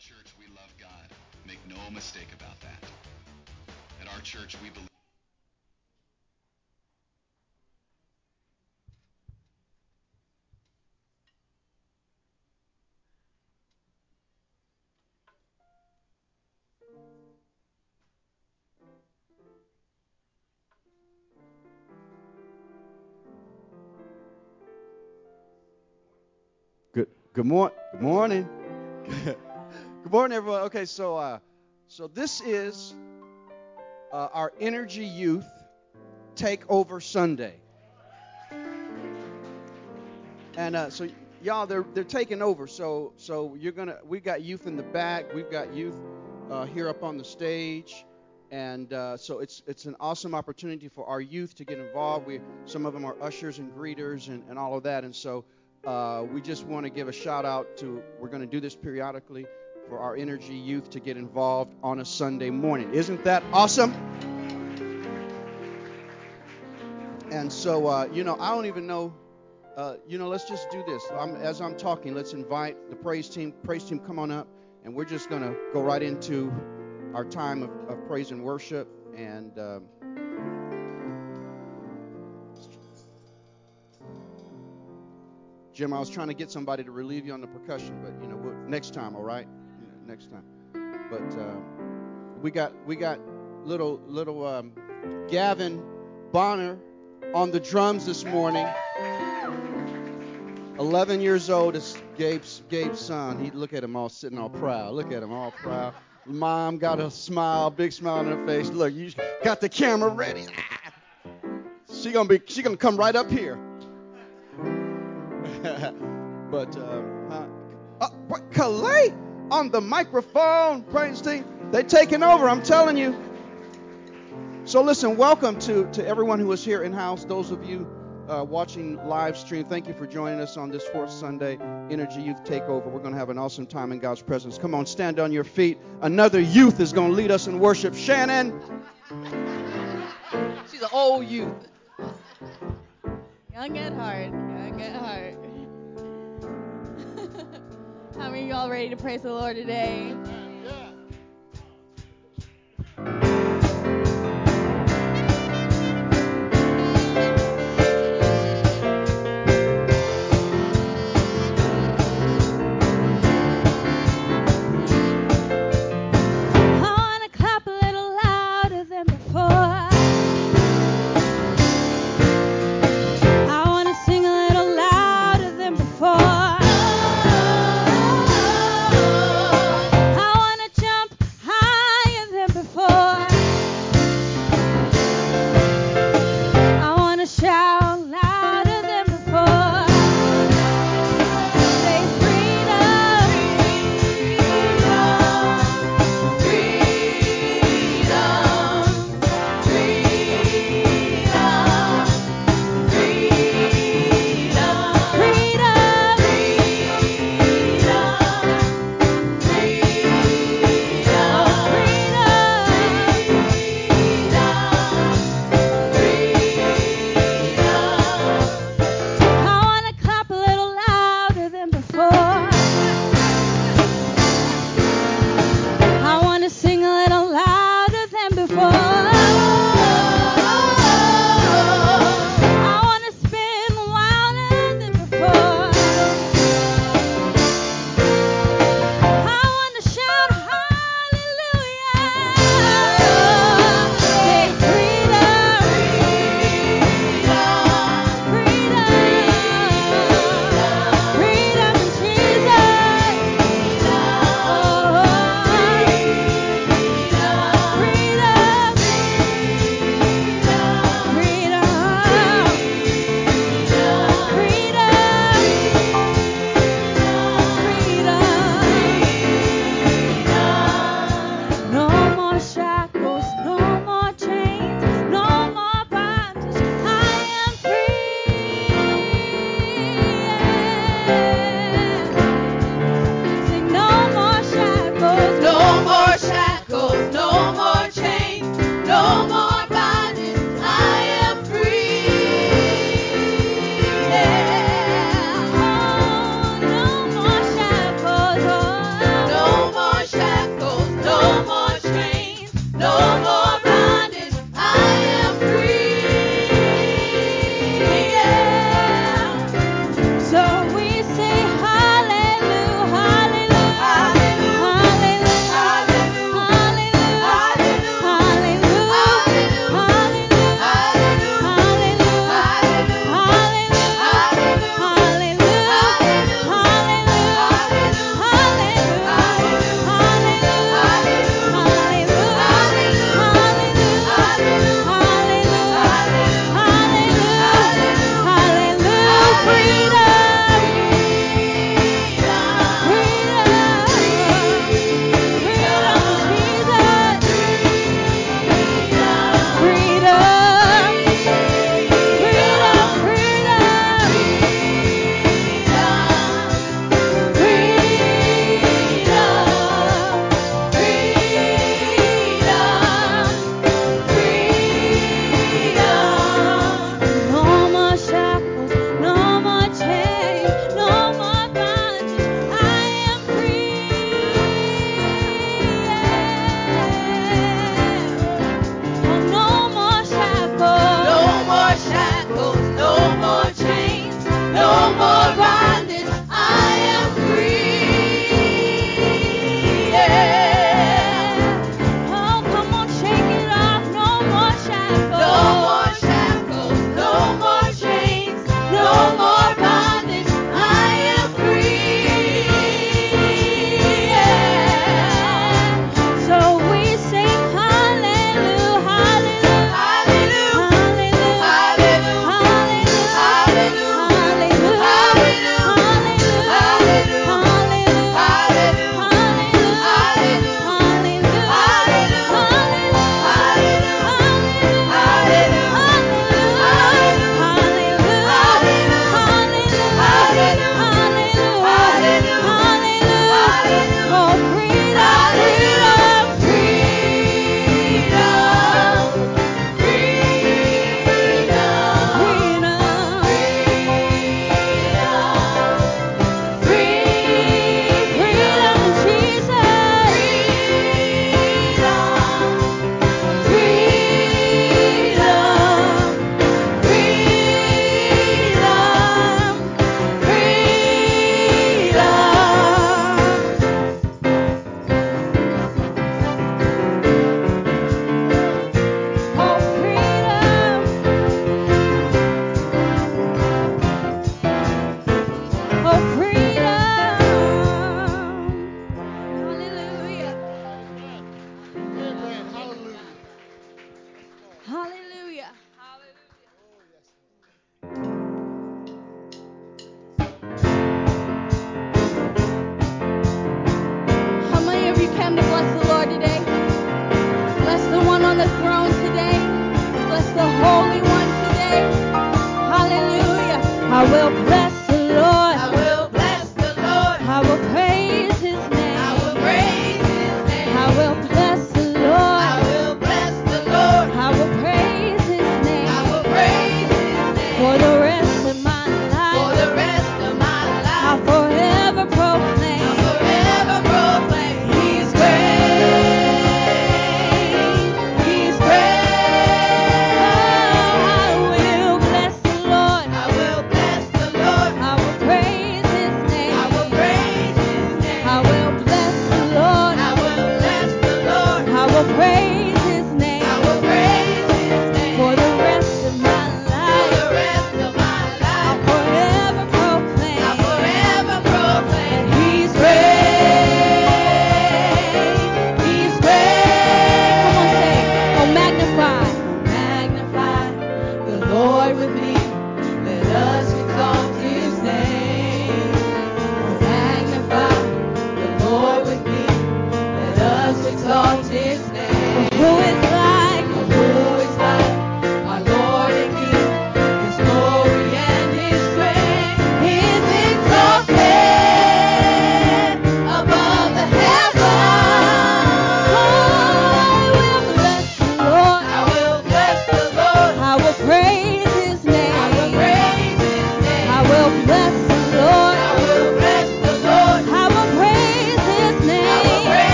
church, we love God. Make no mistake about that. At our church, we believe. Good morning. Good morning, everyone. Okay, so this is our Energy Youth Takeover Sunday, and so y'all, they're taking over. So we got youth in the back, we've got youth here up on the stage, and so it's an awesome opportunity for our youth to get involved. Some of them are ushers and greeters and all of that, and so. We just want to give a shout out to, we're going to do this periodically, for our Energy Youth to get involved on a Sunday morning. Isn't that awesome? And so, I don't even know, let's just do this. As I'm talking, let's invite the praise team. Praise team, come on up. And we're just going to go right into our time of praise and worship. And Jim, I was trying to get somebody to relieve you on the percussion, but next time, all right? Next time. But we got little Gavin Bonner on the drums this morning. 11 years old is Gabe's son. Look at him all sitting all proud. Look at him all proud. Mom got a smile, big smile on her face. Look, you got the camera ready. She gonna come right up here. But Calais on the microphone, praise team, they taking over, I'm telling you. So listen, welcome to everyone who is here in house. Those of you watching live stream, thank you for joining us on this fourth Sunday Energy Youth Takeover. We're going to have an awesome time in God's presence. Come on, stand on your feet. Another youth is going to lead us in worship. Shannon. She's an old youth. Young at heart. Young at heart. How many of y'all ready to praise the Lord today? I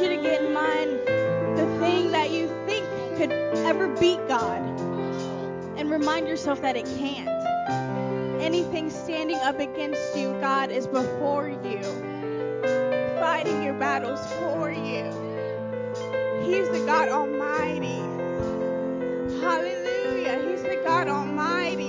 you to get in mind the thing that you think could ever beat God and remind yourself that it can't. Anything standing up against you, God is before you, fighting your battles for you. He's the God Almighty. Hallelujah. He's the God Almighty.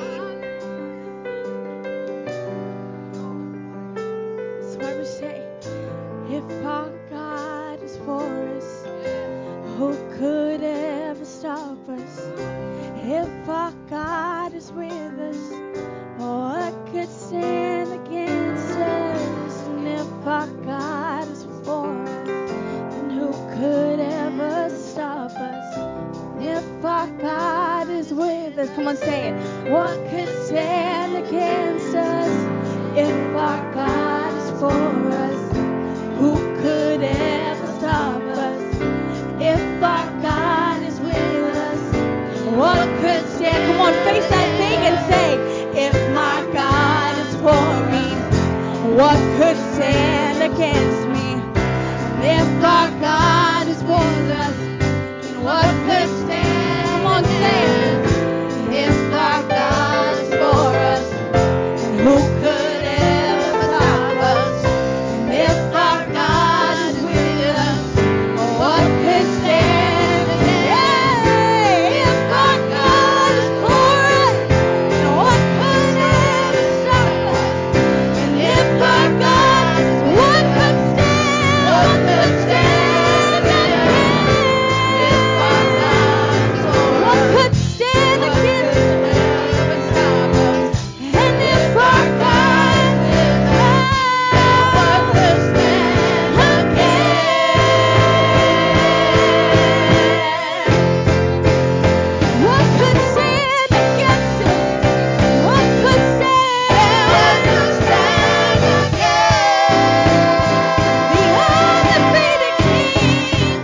So I would say, if our God is for us, who could ever stop us? If our God is with us, what could stand against us? And if our God is for us, then who could ever stop us? If our God is with us, come on, say it. What could stand against us? If our God is for us, who could ever stop us? If our God is with us, what could stand? Come on, face that thing and say, if my God is for me, what could stand against me? If our God is with us, what could stand? Come on, say it. If our God is for us, who could ever stop us? And if our God is with us, what could stand against? If our God is for us, what could ever stop us? And if our God, what could stand? What could stand against? If our God is for us, what could stand against? And if our God is with us, what could stand against? What could stand against us? What could stand? What could stand against the undefeated King?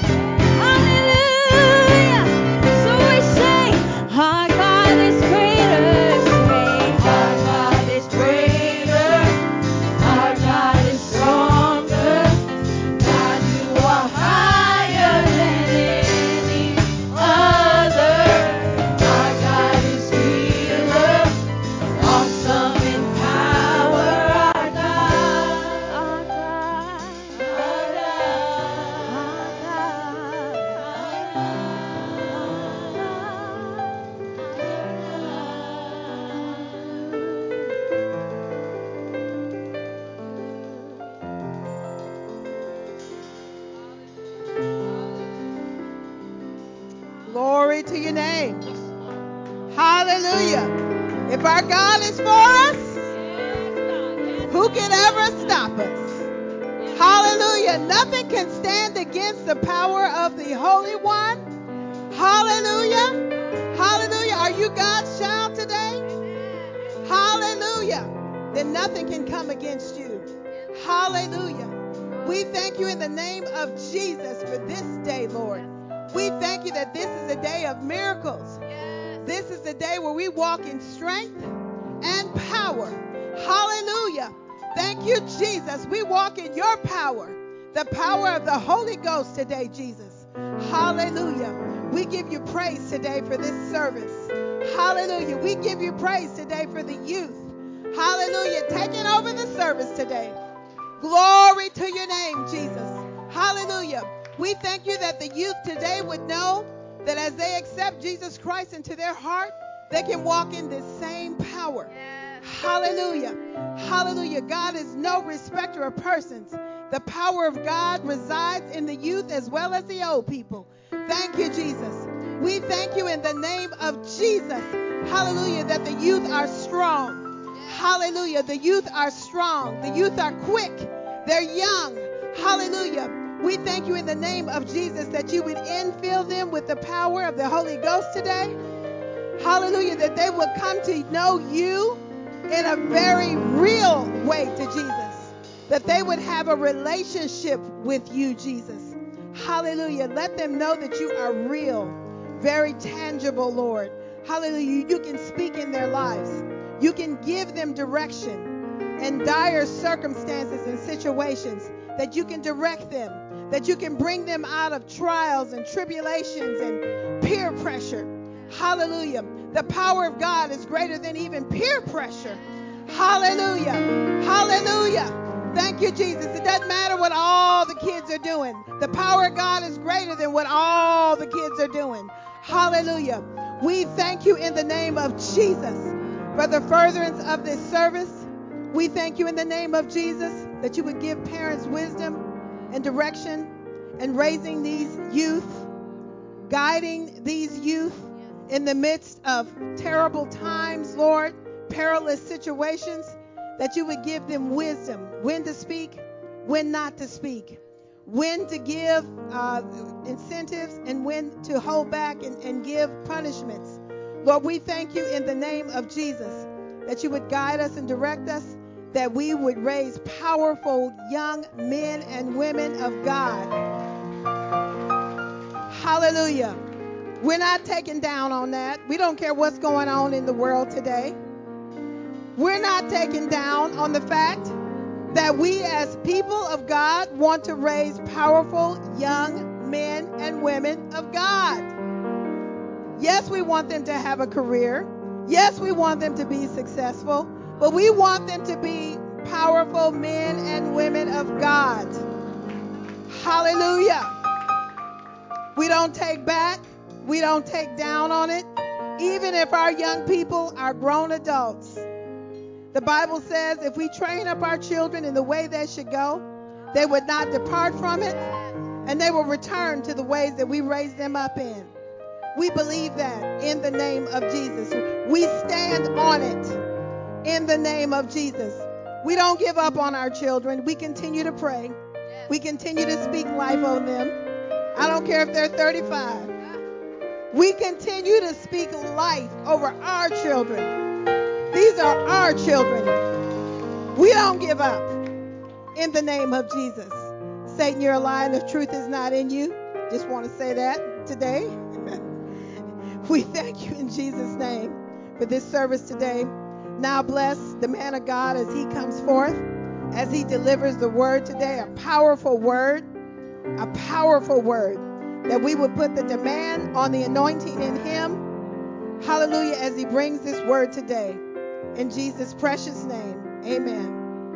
Hallelujah. So we say, our God is greater. Say, our God is greater. Our God is stronger. God, you are higher than any other. Our God is healer. Awesome in power. Our God. Our God. Our Glory to your name. Hallelujah. If our God is for us, who can ever stop us? Hallelujah. Nothing can stand against the power of the Holy One. Hallelujah. Hallelujah. Are you God's child today? Hallelujah. Then nothing can come against you. Hallelujah. We thank you in the name of Jesus for this day, Lord. We thank you that this is a day of miracles. This is the day where we walk in strength and power. Hallelujah. Thank you, Jesus. We walk in your power, the power of the Holy Ghost today, Jesus. Hallelujah. We give you praise today for this service. Hallelujah. We give you praise today for the youth. Hallelujah. Taking over the service today. Glory to your name, Jesus. Hallelujah. We thank you that the youth today would know that as they accept Jesus Christ into their heart, they can walk in this same power. Hallelujah. Hallelujah. God is no respecter of persons. The power of God resides in the youth as well as the old people. Thank you, Jesus. We thank you in the name of Jesus. Hallelujah, that the youth are strong. Hallelujah. The youth are strong. The youth are quick. They're young. Hallelujah. We thank you in the name of Jesus that you would infill them with the power of the Holy Ghost today. Hallelujah. That they would come to know you in a very real way to Jesus. That they would have a relationship with you, Jesus. Hallelujah. Let them know that you are real, very tangible, Lord. Hallelujah. You can speak in their lives. You can give them direction in dire circumstances and situations. that you can direct them, that you can bring them out of trials and tribulations and peer pressure. Hallelujah. The power of God is greater than even peer pressure. Hallelujah. Hallelujah. Thank you, Jesus. It doesn't matter what all the kids are doing. The power of God is greater than what all the kids are doing. Hallelujah. We thank you in the name of Jesus for the furtherance of this service. We thank you in the name of Jesus that you would give parents wisdom and direction in raising these youth, guiding these youth in the midst of terrible times, Lord, perilous situations, that you would give them wisdom, when to speak, when not to speak, when to give incentives and when to hold back and give punishments. Lord, we thank you in the name of Jesus that you would guide us and direct us, that we would raise powerful young men and women of God. Hallelujah. We're not taking down on that. We don't care what's going on in the world today. We're not taking down on the fact that we as people of God want to raise powerful young men and women of God. Yes, we want them to have a career. Yes, we want them to be successful, but we want them to be powerful men and women of God. Hallelujah. We don't take back. We don't take down on it, even if our young people are grown adults. The Bible says if we train up our children in the way they should go, they would not depart from it, and they will return to the ways that we raised them up in. We believe that in the name of Jesus. We stand on it in the name of Jesus. We don't give up on our children. We continue to pray. We continue to speak life over them. I don't care if they're 35. We continue to speak life over our children. These are our children. We don't give up in the name of Jesus. Satan, you're a liar and the truth is not in you. Just want to say that today. We thank you in Jesus' name for this service today. Now bless the man of God as he comes forth, as he delivers the word today, a powerful word, that we would put the demand on the anointing in him. Hallelujah, as he brings this word today. In Jesus' precious name, amen.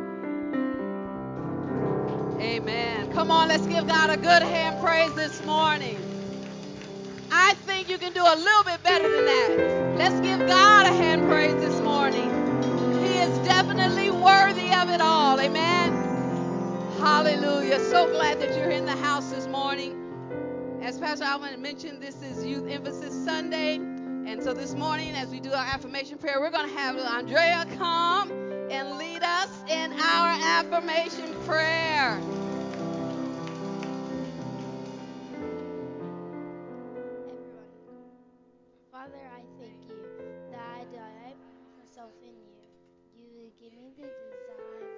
Amen. Come on, let's give God a good hand praise this morning. I think you can do a little bit better than that. Let's give God a hand praise this morning. He is definitely worthy of it all. Amen. Hallelujah. So glad that you're in the house this morning. As Pastor Alvin mentioned, this is Youth Emphasis Sunday. And so this morning, as we do our affirmation prayer, we're going to have Andrea come and lead us in our affirmation prayer. Father, I thank you that I delight myself in you. You give me the desire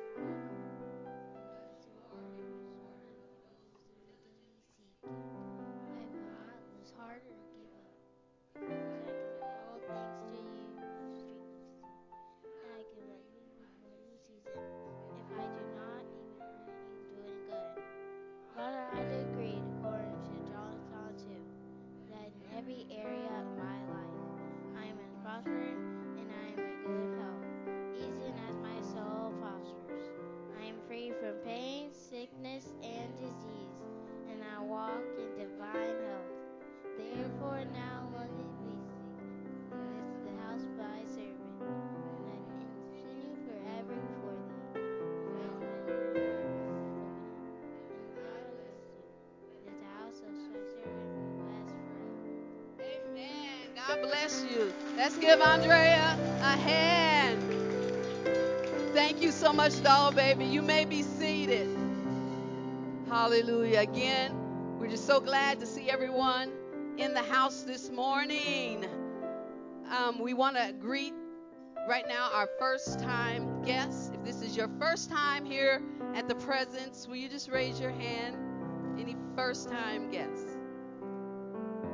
I will not lose heart or give up. I can do all things to you who strengthens me. And I can let you with my new season. If I do not even earn anything doing good. Father, I decree according to John 2, that in every area of my life I am prospering and I am in good health, even as my soul prospers. I am free from pain, sickness, and disease, and I walk in divine health. Therefore now let me be this is the house of thy servant, and I continue forever before thee. And the house of thy servant will last forever. Amen. God bless you. Let's give Andrea a hand. Thank you so much, doll baby. You may be seated. Hallelujah. Again, we're just so glad to see everyone in the house this morning. We want to greet right now our first time guests. If this is your first time here at the Presence, will you just raise your hand? Any first time guests?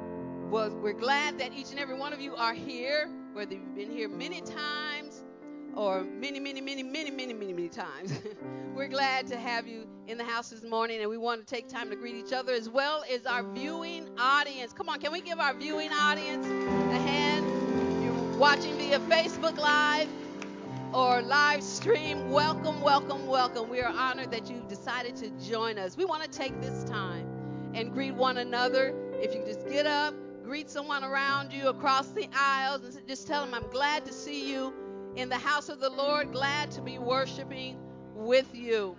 Well, we're glad that each and every one of you are here, whether you've been here many times or many, many, many, many, many, many, many times. We're glad to have you in the house this morning, and we want to take time to greet each other as well as our viewing audience. Come on, can we give our viewing audience a hand? You're watching via Facebook Live or live stream. Welcome, welcome, welcome. We are honored that you decided to join us. We want to take this time and greet one another. If you just get up, greet someone around you across the aisles, and just tell them, I'm glad to see you in the house of the Lord, glad to be worshiping with you.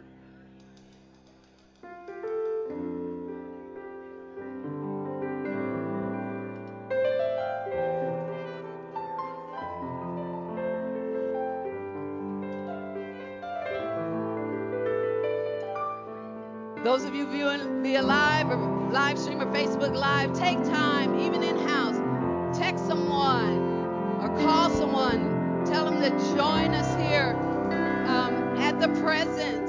Those of you viewing via live or live stream or Facebook Live, take time, even in-house, text someone or call someone. Tell them to join us here at the Presence.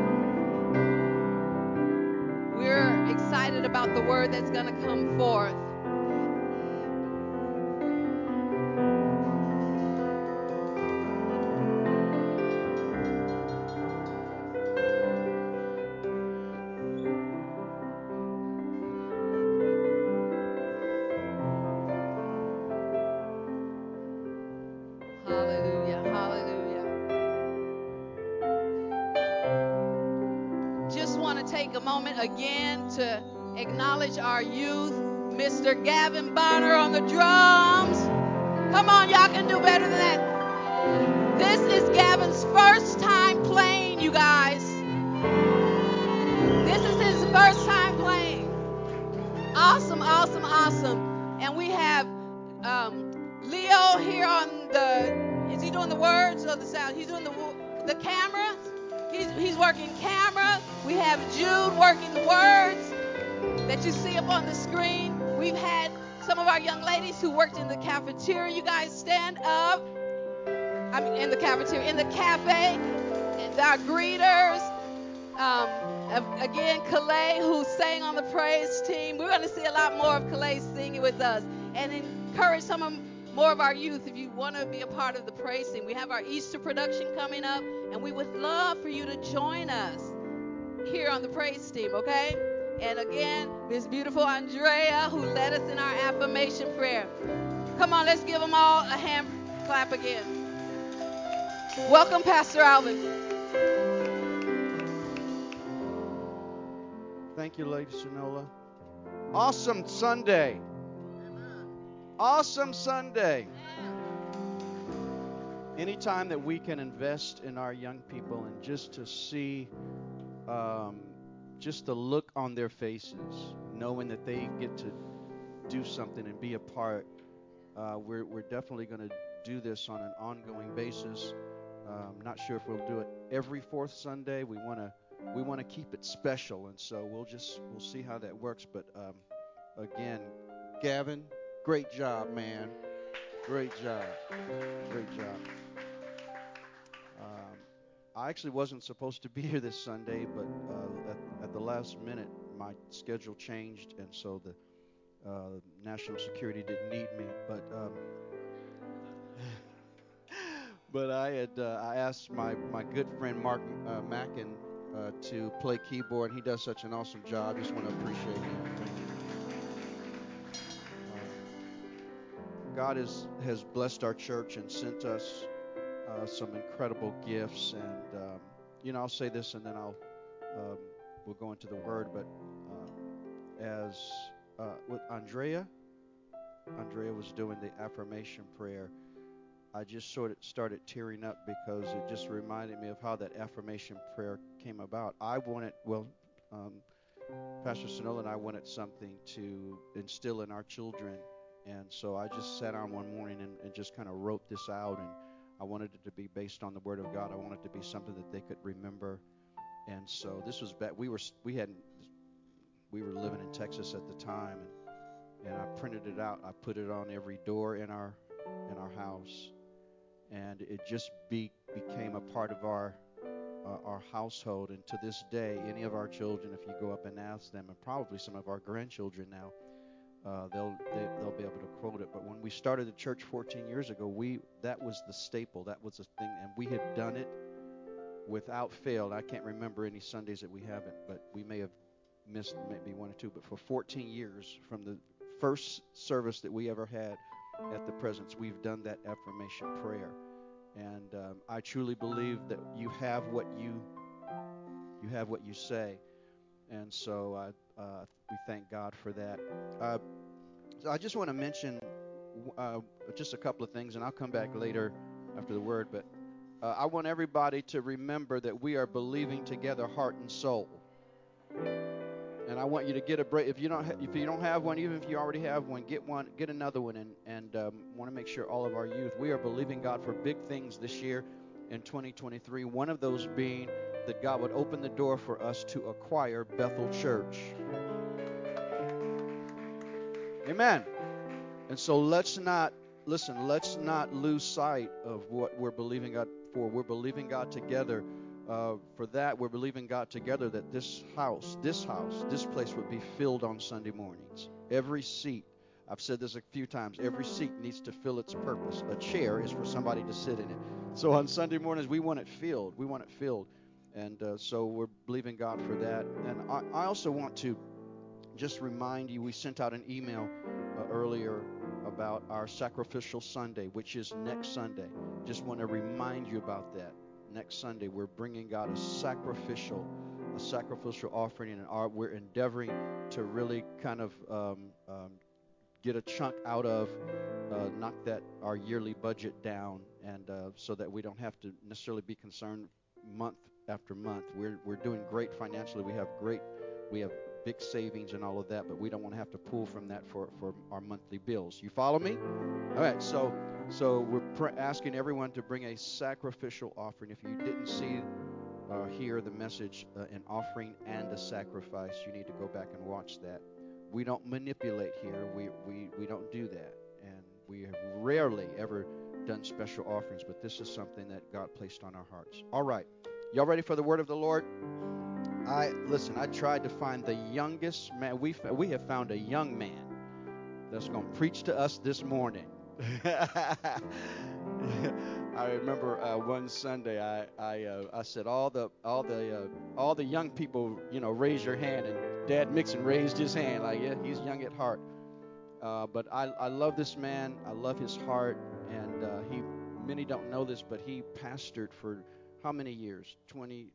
We're excited about the word that's going to come forth. Hallelujah, hallelujah. Just want to take a moment again to acknowledge our youth. Mr. Gavin Bonner on the drums. Come on, y'all can do better than that. This is Gavin's first time playing, you guys. This is his first time playing. Awesome, awesome, awesome. And we have Leo here on is he doing the words or the sound? He's doing the camera. He's working camera. We have Jude working the words that you see up on the screen. We've had some of our young ladies who worked in the cafeteria. You guys stand up. I mean, in the cafeteria, in the cafe. And our greeters. Again, Calais, who sang on the praise team. We're going to see a lot more of Calais singing with us. And encourage more of our youth if you want to be a part of the praise team. We have our Easter production coming up, and we would love for you to join us here on the praise team, okay? And again, Miss beautiful Andrea, who led us in our affirmation prayer. Come on, let's give them all a hand clap again. Welcome, Pastor Alvin. Thank you, Lady Sonola. Awesome Sunday. Awesome Sunday. Anytime that we can invest in our young people and just to see just the look on their faces, knowing that they get to do something and be a part, we're definitely going to do this on an ongoing basis. Not sure if we'll do it every fourth Sunday. We want to keep it special, and so we'll see how that works. But again, Gavin, great job, man. Great job. Great job. I actually wasn't supposed to be here this Sunday, but at the last minute, my schedule changed, and so the national security didn't need me. But I asked my good friend Mark Mackin to play keyboard. He does such an awesome job. Just want to appreciate him. God has blessed our church and sent us some incredible gifts. And I'll say this, and then we'll go into the Word. But as with Andrea was doing the affirmation prayer, I just sort of started tearing up because it just reminded me of how that affirmation prayer came about. Pastor Sonola and I wanted something to instill in our children, and so I just sat down one morning and just kind of wrote this out, and I wanted it to be based on the Word of God. I wanted it to be something that they could remember, and so this was back. We were living in Texas at the time, and I printed it out. I put it on every door in our house. And it just became a part of our household. And to this day, any of our children, if you go up and ask them, and probably some of our grandchildren now, they'll be able to quote it. But when we started the church 14 years ago, that was the staple. That was the thing, and we have done it without fail. I can't remember any Sundays that we haven't, but we may have missed maybe one or two. But for 14 years, from the first service that we ever had at the Presence, we've done that affirmation prayer. And I truly believe that you have what you say. And so we thank God for that. So I just want to mention just a couple of things, and I'll come back later after the word. But I want everybody to remember that we are believing together, heart and soul. And I want you to get a break. If you don't have one, even if you already have one, get another one, and want to make sure all of our youth, we are believing God for big things this year in 2023. One of those being that God would open the door for us to acquire Bethel Church. Amen. And so let's not lose sight of what we're believing God for. We're believing God together for that. We're believing God together that this place would be filled on Sunday mornings. Every seat, I've said this a few times, every seat needs to fill its purpose. A chair is for somebody to sit in it. So on Sunday mornings, we want it filled. And so we're believing God for that. And I also want to just remind you, we sent out an email earlier about our Sacrificial Sunday, which is next Sunday. Just want to remind you about that. Next Sunday, we're bringing God a sacrificial offering, and we're endeavoring to really kind of get a chunk out of, knock our yearly budget down, and so that we don't have to necessarily be concerned month after month. We're doing great financially. We have big savings and all of that, but we don't want to have to pull from that for our monthly bills. You follow me? All right, so we're asking everyone to bring a sacrificial offering. If you didn't hear the message, an offering and a sacrifice, you need to go back and watch that. We don't manipulate here. We don't do that, and we have rarely ever done special offerings, but this is something that God placed on our hearts. All right, y'all ready for the word of the Lord? I tried to find the youngest man. We have found a young man that's going to preach to us this morning. I remember one Sunday I said all the young people, raise your hand, and Dad Mixon raised his hand like, yeah, he's young at heart. But I love this man. I love his heart, and many don't know this, but he pastored for how many years? 20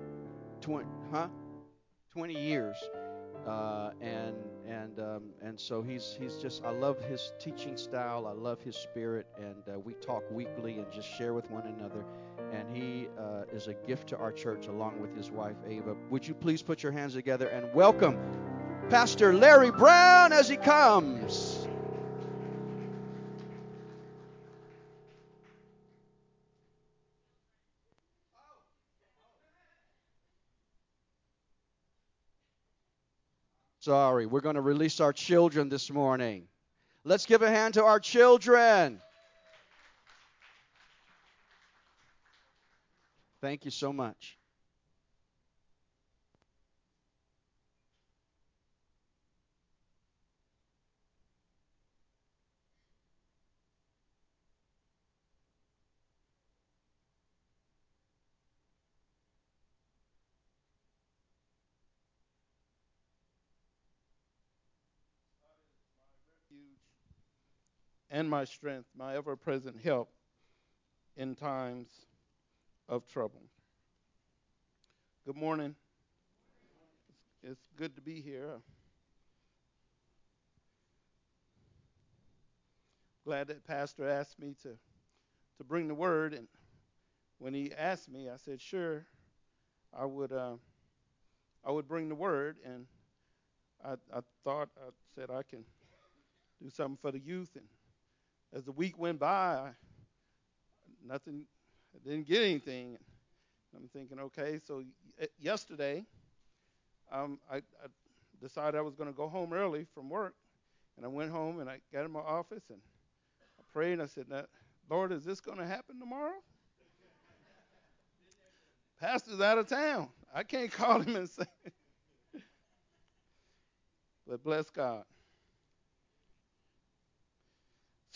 years, and so he's just, I love his teaching style, I love his spirit, and we talk weekly and just share with one another, and he is a gift to our church along with his wife Ava. Would you please put your hands together and welcome Pastor Larry Brown as he comes. Sorry, we're going to release our children this morning. Let's give a hand to our children. Thank you so much. And my strength, my ever-present help in times of trouble. Good morning. It's good to be here. Glad that Pastor asked me to bring the word, and when he asked me, I said, sure, I would bring the word, and I thought, I said I can do something for the youth, and as the week went by, I didn't get anything. I'm thinking, okay, so yesterday, I decided I was going to go home early from work, and I went home and I got in my office and I prayed and I said, Lord, is this going to happen tomorrow? Pastor's out of town. I can't call him and say, but bless God.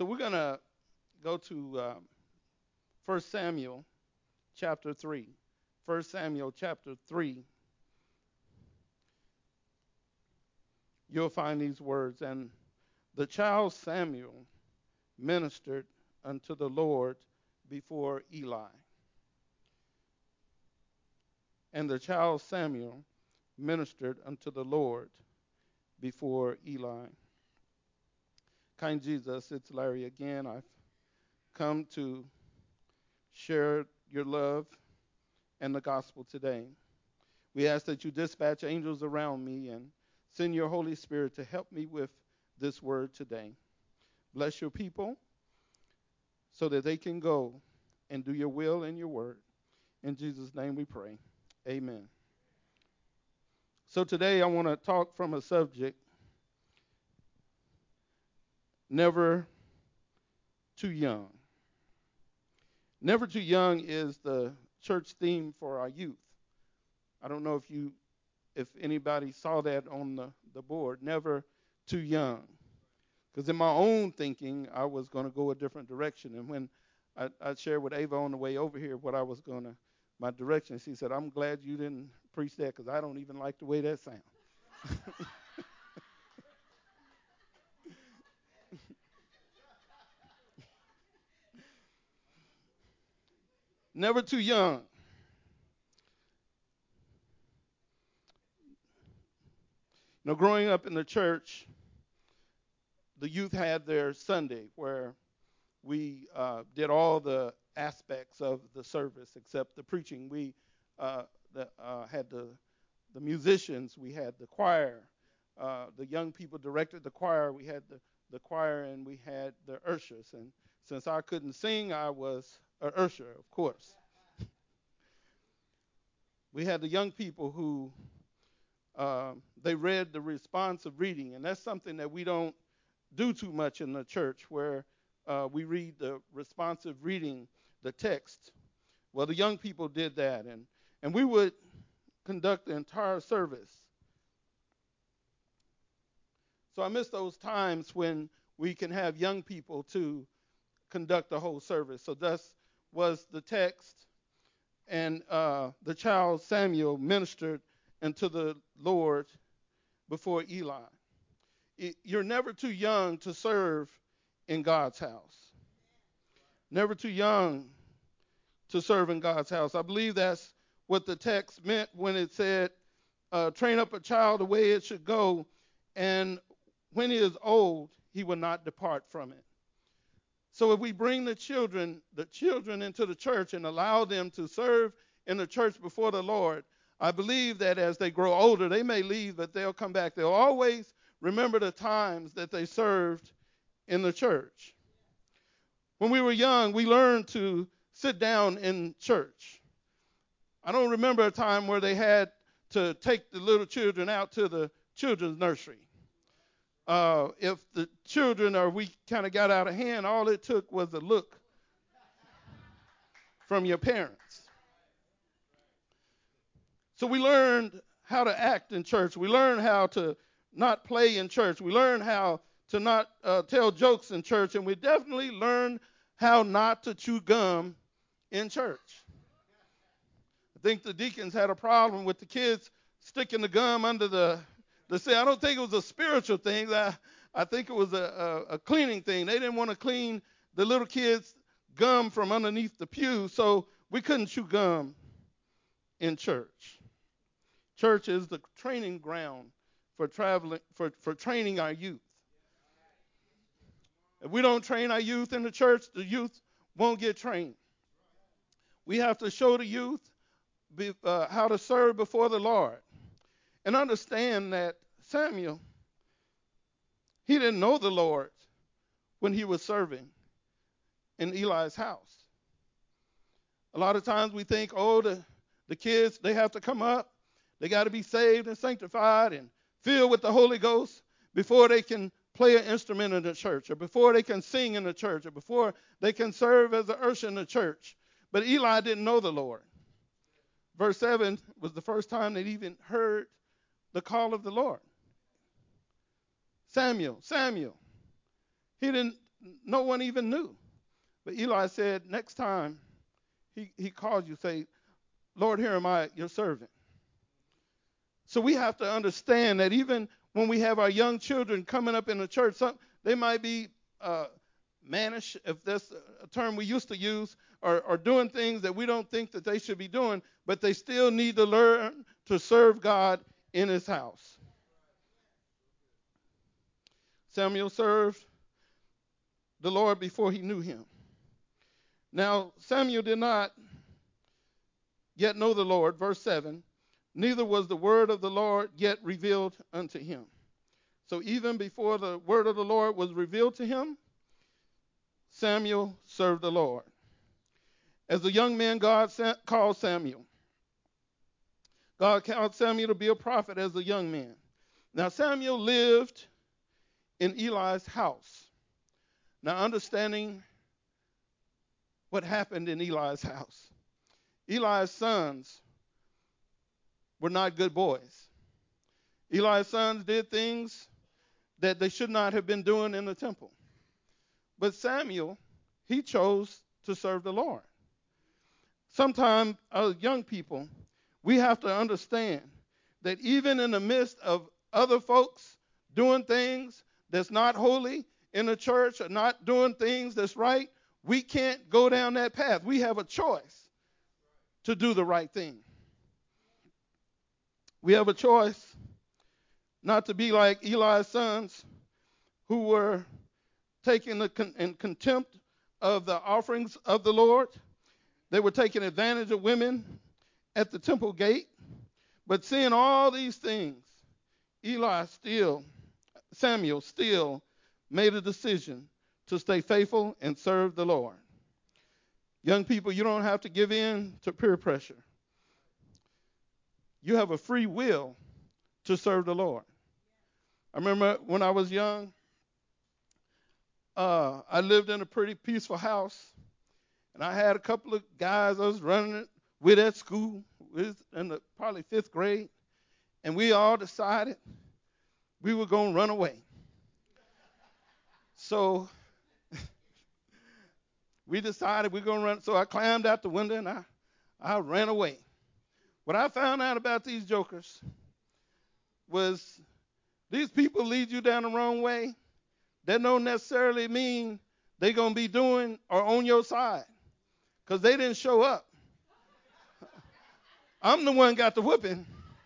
So we're going to go to 1 Samuel chapter 3. 1 Samuel chapter 3. You'll find these words. And the child Samuel ministered unto the Lord before Eli. And the child Samuel ministered unto the Lord before Eli. Kind Jesus, it's Larry again. I've come to share your love and the gospel today. We ask that you dispatch angels around me and send your Holy Spirit to help me with this word today. Bless your people so that they can go and do your will and your word. In Jesus' name we pray. Amen. So today I want to talk from a subject, never too young. Never too young is the church theme for our youth. I don't know if anybody saw that on the board, never too young. Because in my own thinking, I was going to go a different direction. And when I shared with Ava on the way over here what I was going to, my direction, she said, I'm glad you didn't preach that because I don't even like the way that sounds. Never too young. Growing up in the church, the youth had their Sunday where we did all the aspects of the service except the preaching. We had the musicians, we had the choir, the young people directed the choir, we had the choir, and we had the ushers. And since I couldn't sing, I was an usher, of course. We had the young people who they read the responsive reading, and that's something that we don't do too much in the church, where we read the responsive reading, the text. Well, the young people did that, and we would conduct the entire service. So I miss those times when we can have young people to conduct the whole service. So thus was the text, and the child Samuel ministered unto the Lord before Eli. You're never too young to serve in God's house. Never too young to serve in God's house. I believe that's what the text meant when it said, train up a child the way it should go, and when he is old, he will not depart from it. So if we bring the children into the church and allow them to serve in the church before the Lord, I believe that as they grow older, they may leave, but they'll come back. They'll always remember the times that they served in the church. When we were young, we learned to sit down in church. I don't remember a time where they had to take the little children out to the children's nursery. If the children or we kind of got out of hand, all it took was a look from your parents. So we learned how to act in church. We learned how to not play in church. We learned how to not tell jokes in church. And we definitely learned how not to chew gum in church. I think the deacons had a problem with the kids sticking the gum under the seat. I don't think it was a spiritual thing. I think it was a cleaning thing. They didn't want to clean the little kids' gum from underneath the pew, so we couldn't chew gum in church. Church is the training ground for training our youth. If we don't train our youth in the church, the youth won't get trained. We have to show the youth how to serve before the Lord. And understand that Samuel, he didn't know the Lord when he was serving in Eli's house. A lot of times we think, the kids, they have to come up. They got to be saved and sanctified and filled with the Holy Ghost before they can play an instrument in the church, or before they can sing in the church, or before they can serve as an usher in the church. But Eli didn't know the Lord. Verse 7 was the first time they even heard the call of the Lord. Samuel, Samuel. He didn't no one even knew. But Eli said, next time he calls you, say, Lord, here am I, your servant. So we have to understand that even when we have our young children coming up in the church, they might be mannish, if that's a term we used to use, or doing things that we don't think that they should be doing, but they still need to learn to serve God in his house. Samuel served the Lord before he knew him. Now, Samuel did not yet know the Lord, verse 7, neither was the word of the Lord yet revealed unto him. So even before the word of the Lord was revealed to him, Samuel served the Lord. As a young man, God called Samuel. God called Samuel to be a prophet as a young man. Now, Samuel lived in Eli's house. Now, understanding what happened in Eli's house. Eli's sons were not good boys. Eli's sons did things that they should not have been doing in the temple. But Samuel, he chose to serve the Lord. Sometimes, as young people, we have to understand that even in the midst of other folks doing things that's not holy in the church or not doing things that's right, we can't go down that path. We have a choice to do the right thing. We have a choice not to be like Eli's sons who were taking in contempt of the offerings of the Lord. They were taking advantage of women at the temple gate. But seeing all these things, Samuel still made a decision to stay faithful and serve the Lord. Young people, you don't have to give in to peer pressure. You have a free will to serve the Lord. I remember when I was young, I lived in a pretty peaceful house, and I had a couple of guys I was running with at school, in probably 5th grade, and we all decided we were going to run away. So we decided we were going to run. So I climbed out the window, and I ran away. What I found out about these jokers was these people lead you down the wrong way. That don't necessarily mean they're going to be doing or on your side, because they didn't show up. I'm the one got the whooping.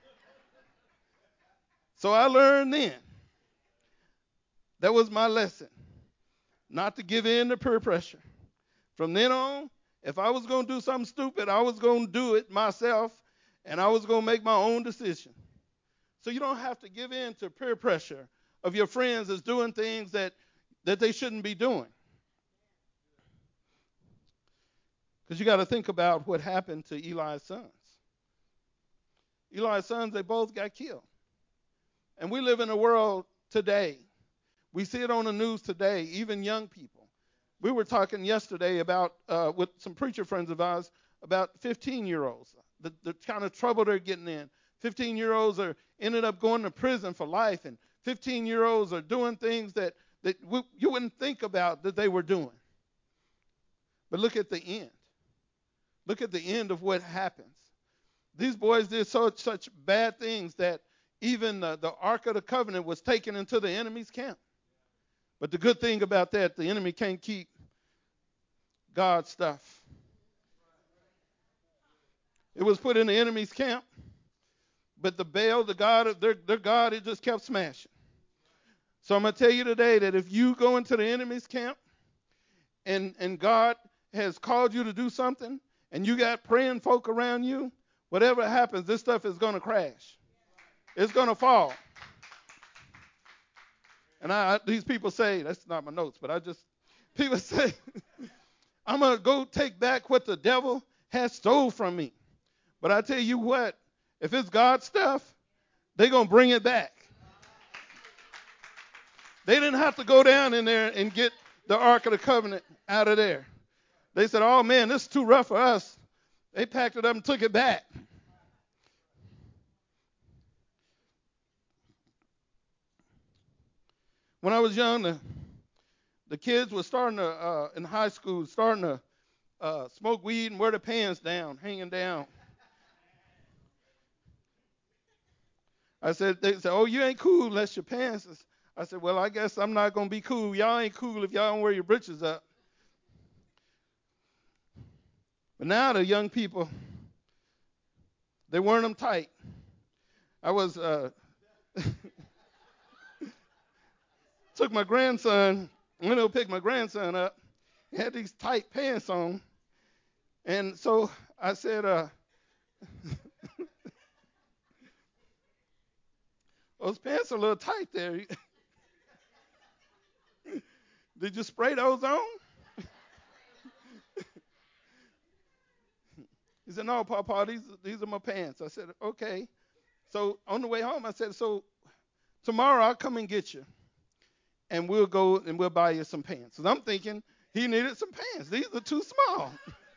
So I learned then. That was my lesson, not to give in to peer pressure. From then on, if I was going to do something stupid, I was going to do it myself, and I was going to make my own decision. So you don't have to give in to peer pressure of your friends that's doing things that they shouldn't be doing. Because you got to think about what happened to Eli's sons. Eli's sons, they both got killed. And we live in a world today. We see it on the news today, even young people. We were talking yesterday about, with some preacher friends of ours, about 15-year-olds, the kind of trouble they're getting in. 15-year-olds ended up going to prison for life, and 15-year-olds are doing things that you wouldn't think about that they were doing. But look at the end. Look at the end of what happens. These boys did such bad things that even the Ark of the Covenant was taken into the enemy's camp. But the good thing about that, the enemy can't keep God's stuff. It was put in the enemy's camp, but the Baal, the god of their God, it just kept smashing. So I'm going to tell you today that if you go into the enemy's camp and God has called you to do something and you got praying folk around you, whatever happens, this stuff is going to crash. It's going to fall. And these people say, that's not my notes, but people say, I'm going to go take back what the devil has stole from me. But I tell you what, if it's God's stuff, they're going to bring it back. They didn't have to go down in there and get the Ark of the Covenant out of there. They said, oh, man, this is too rough for us. They packed it up and took it back. When I was young, the kids were starting to, in high school, starting to smoke weed and wear their pants down, hanging down. They said, oh, you ain't cool unless your pants is. I said, well, I guess I'm not going to be cool. Y'all ain't cool if y'all don't wear your britches up. But now the young people, they wearing them tight. I was, took my grandson, went to pick my grandson up. He had these tight pants on. And so I said, those pants are a little tight there. Did you spray those on? He said, no, Papa, these are my pants. I said, okay. So on the way home, I said, so tomorrow I'll come and get you, and we'll go and we'll buy you some pants. Because I'm thinking he needed some pants. These are too small.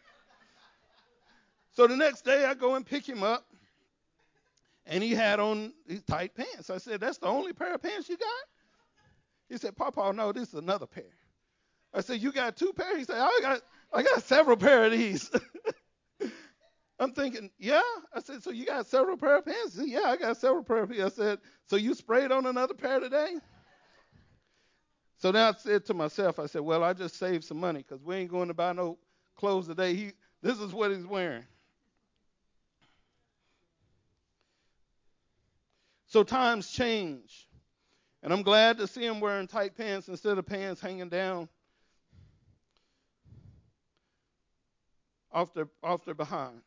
So the next day I go and pick him up, and he had on these tight pants. I said, that's the only pair of pants you got? He said, Papa, no, this is another pair. I said, you got two pairs? He said, I got several pair of these. I'm thinking, yeah. I said, so you got several pair of pants? He said, yeah, I got several pair of pants. I said, so you sprayed on another pair today? So then I said to myself, I said, well, I just saved some money because we ain't going to buy no clothes today. This is what he's wearing. So times change. And I'm glad to see him wearing tight pants instead of pants hanging down off their behind.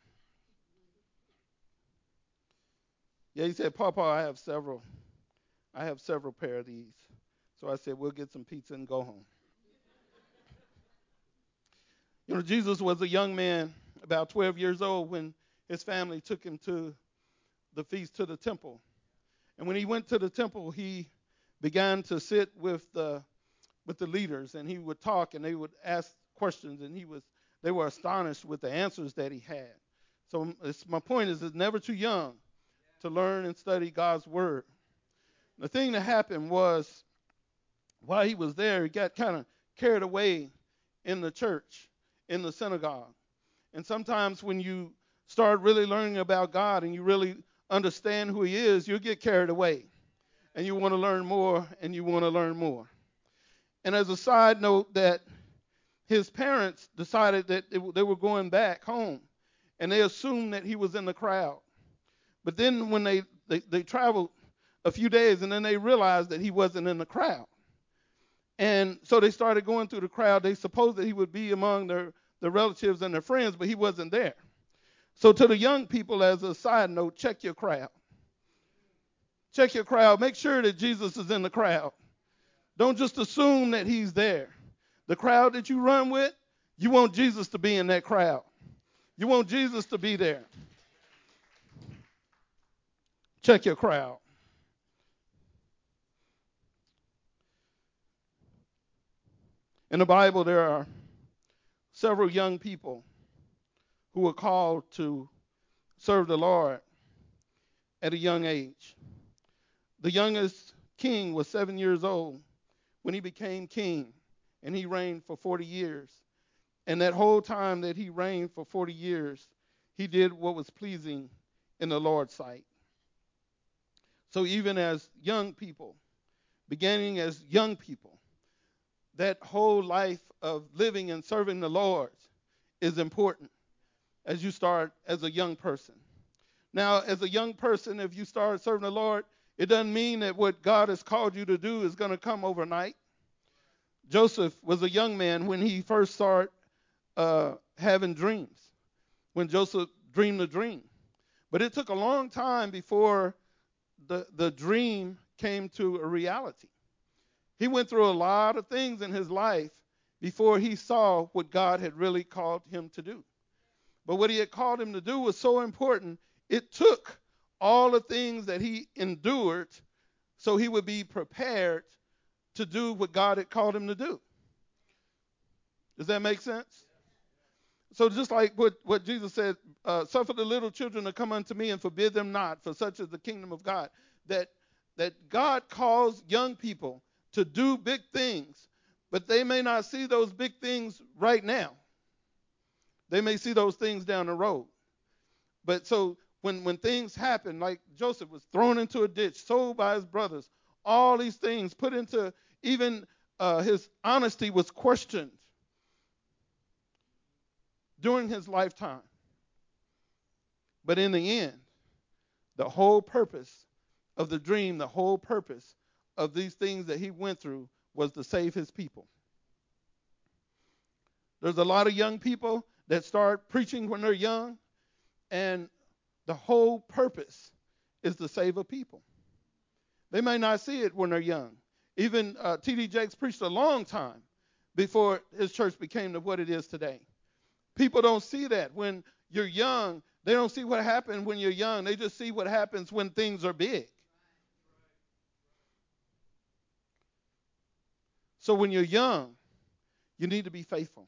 Yeah, he said, Papa, I have several pair of these. So I said, we'll get some pizza and go home. You know, Jesus was a young man, about 12 years old, when his family took him to the feast to the temple. And when he went to the temple, he began to sit with the leaders, and he would talk, and they would ask questions, and they were astonished with the answers that he had. So my point is, it's never too young to learn and study God's word. The thing that happened was, while he was there, he got kind of carried away in the church, in the synagogue. And sometimes when you start really learning about God and you really understand who he is, you'll get carried away. And you want to learn more, and you want to learn more. And as a side note, that his parents decided that they were going back home, and they assumed that he was in the crowd. But then when they traveled a few days, and then they realized that he wasn't in the crowd. And so they started going through the crowd. They supposed that he would be among their relatives and their friends, but he wasn't there. So to the young people, as a side note, check your crowd. Check your crowd. Make sure that Jesus is in the crowd. Don't just assume that he's there. The crowd that you run with, you want Jesus to be in that crowd. You want Jesus to be there. Check your crowd. In the Bible, there are several young people who were called to serve the Lord at a young age. The youngest king was 7 years old when he became king, and he reigned for 40 years. And that whole time that he reigned for 40 years, he did what was pleasing in the Lord's sight. So even as young people, beginning as young people, that whole life of living and serving the Lord is important as you start as a young person. Now, as a young person, if you start serving the Lord, it doesn't mean that what God has called you to do is going to come overnight. Joseph was a young man when he first started having dreams, when Joseph dreamed a dream. But it took a long time before the dream came to a reality. He went through a lot of things in his life before he saw what God had really called him to do. But what he had called him to do was so important, it took all the things that he endured so he would be prepared to do what God had called him to do. Does that make sense? So just like what Jesus said, suffer the little children to come unto me and forbid them not, for such is the kingdom of God. That God calls young people to do big things, But they may not see those big things right now. They may see those things down the road. But so when things happen, like Joseph was thrown into a ditch, sold by his brothers, all these things put into, even his honesty was questioned during his lifetime. But in the end, the whole purpose of the dream, the whole purpose of these things that he went through was to save his people. There's a lot of young people that start preaching when they're young, and the whole purpose is to save a people. They may not see it when they're young. Even T.D. Jakes preached a long time before his church became what it is today. People don't see that. When you're young, they don't see what happened when you're young. They just see what happens when things are big. So when you're young, you need to be faithful.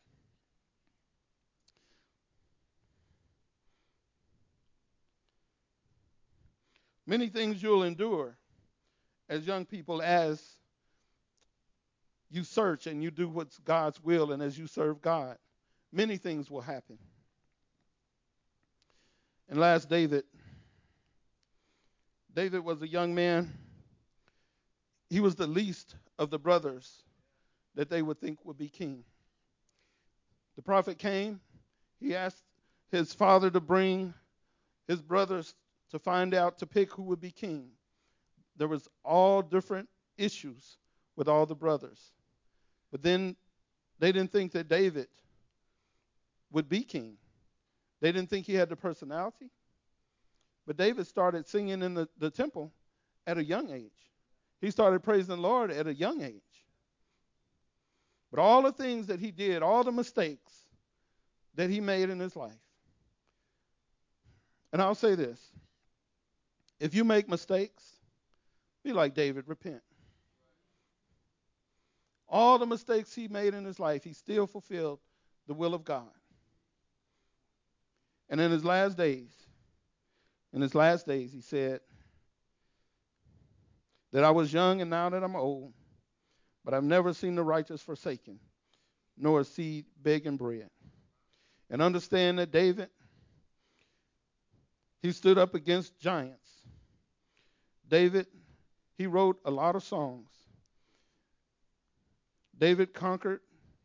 Many things you'll endure as young people as you search and you do what's God's will, and as you serve God. Many things will happen. And last, David. David was a young man. He was the least of the brothers that they would think would be king. The prophet came. He asked his father to bring his brothers to find out, to pick who would be king. There was all different issues with all the brothers. But then they didn't think that David would be king. They didn't think he had the personality. But David started singing in the temple at a young age. He started praising the Lord at a young age. But all the things that he did, all the mistakes that he made in his life. And I'll say this. If you make mistakes, be like David, repent. All the mistakes he made in his life, he still fulfilled the will of God. And in his last days, he said that I was young and now that I'm old, but I've never seen the righteous forsaken, nor a seed begging bread. And understand that David, he stood up against giants. David, he wrote a lot of songs. David conquered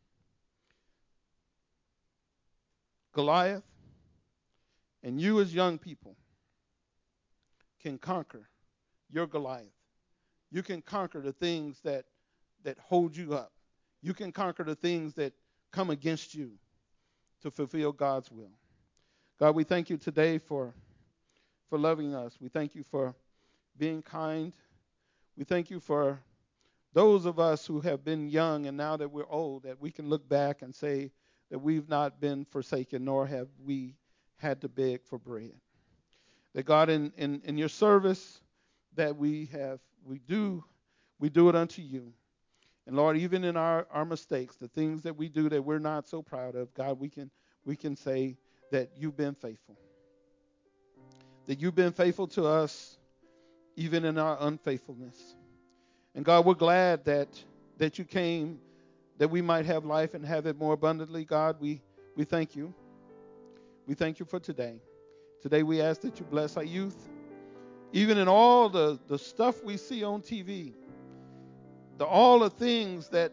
Goliath, and you as young people can conquer your Goliath. You can conquer the things that hold you up. You can conquer the things that come against you to fulfill God's will. God, we thank you today for loving us. We thank you for being kind. We thank you for those of us who have been young and now that we're old, that we can look back and say that we've not been forsaken, nor have we had to beg for bread. That God, in your service that we do it unto you. And Lord, even in our mistakes, the things that we do that we're not so proud of, God, we can say that you've been faithful. That you've been faithful to us even in our unfaithfulness. And God, we're glad that you came that we might have life and have it more abundantly. God, we thank you. We thank you for today. Today we ask that you bless our youth. Even in all the stuff we see on TV, all the things that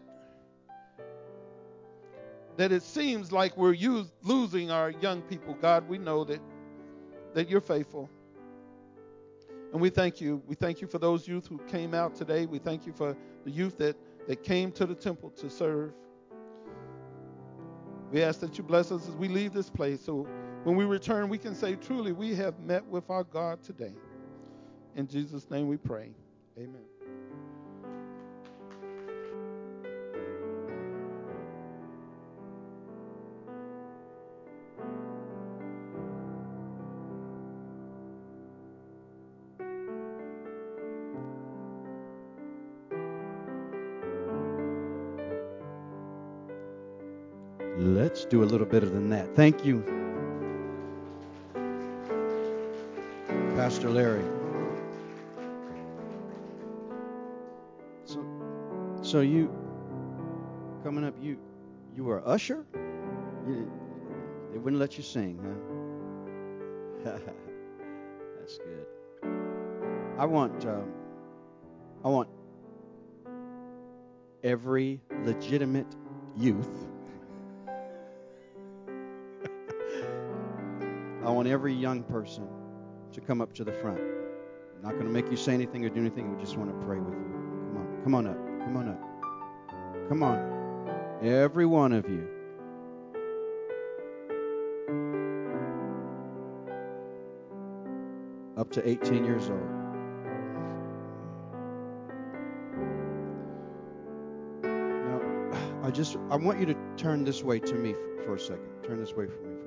it seems like we're losing our young people, God, we know that you're faithful. And we thank you. We thank you for those youth who came out today. We thank you for the youth that came to the temple to serve. We ask that you bless us as we leave this place, so when we return, we can say, truly, we have met with our God today. In Jesus' name we pray. Amen. Let's do a little better than that. Thank you, Pastor Larry. So you coming up, you were an usher? They wouldn't let you sing, huh? That's good. I want every legitimate youth. I want every young person to come up to the front. I'm not going to make you say anything or do anything. We just want to pray with you. Come on up. Come on up. Come on. Every one of you. Up to 18 years old. Now, I want you to turn this way to me for a second. Turn this way from me.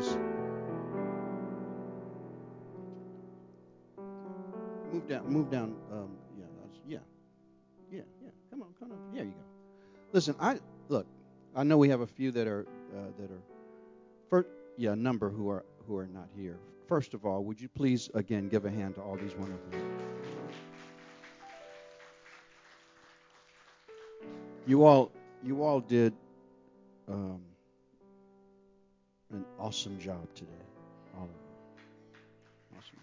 Move down. Yeah. Come on. There you go. Listen, I know we have a few that are a number who are not here. First of all, would you please again give a hand to all these wonderful people? You all did an awesome job today. All of you. Awesome